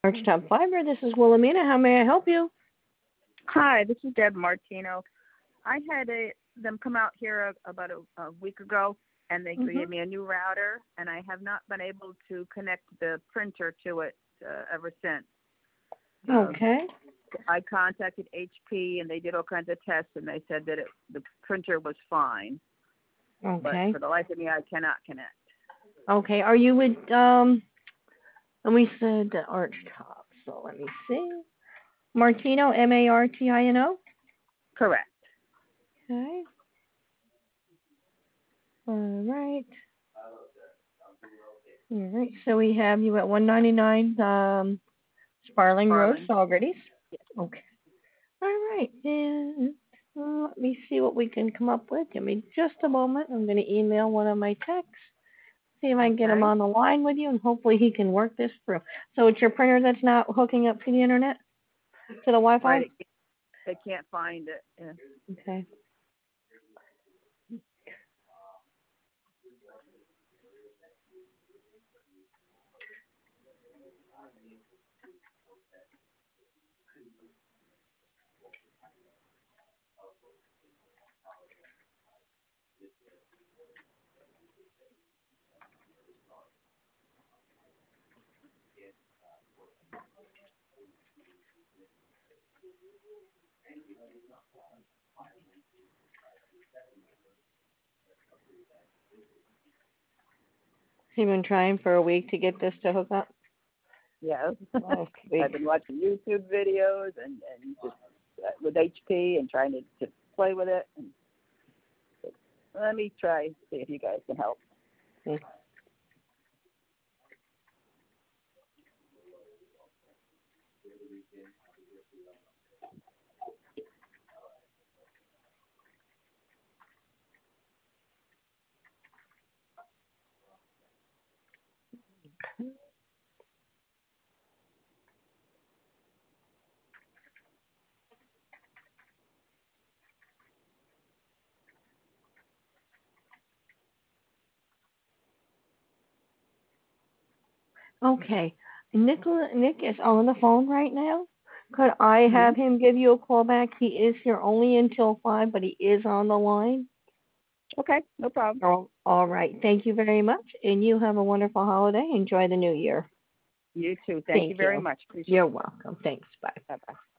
Archtop Fiber, this is Wilhelmina. How may I help you? Hi, this is Deb Martino. I had them come out here about a week ago, and they gave me a new router, and I have not been able to connect the printer to it ever since. Okay. I contacted HP, and they did all kinds of tests, and they said that the printer was fine. Okay. But for the life of me, I cannot connect. Okay. Are you with and we said Archtop, so let me see. Martino, Martino? Correct. Okay. All right. All right. So we have you at 199 Sparling Road, Saugerties. Yes. Okay. All right. And let me see what we can come up with. Give me just a moment. I'm going to email one of my techs. See if I can get him on the line with you, and hopefully he can work this through. So it's your printer that's not hooking up to the internet, to the Wi-Fi? Right. They can't find it. Yeah. Okay. You've been trying for a week to get this to hook up? Yes. I've been watching YouTube videos and just with HP and trying to play with it. And let me try see if you guys can help. Okay. Okay. Nick is on the phone right now. Could I have him give you a call back? He is here only until 5, but he is on the line. Okay, no problem. Oh, all right. Thank you very much, and you have a wonderful holiday. Enjoy the new year. You too. Thank you very much. Appreciate You're welcome. Thanks. Bye. Bye-bye.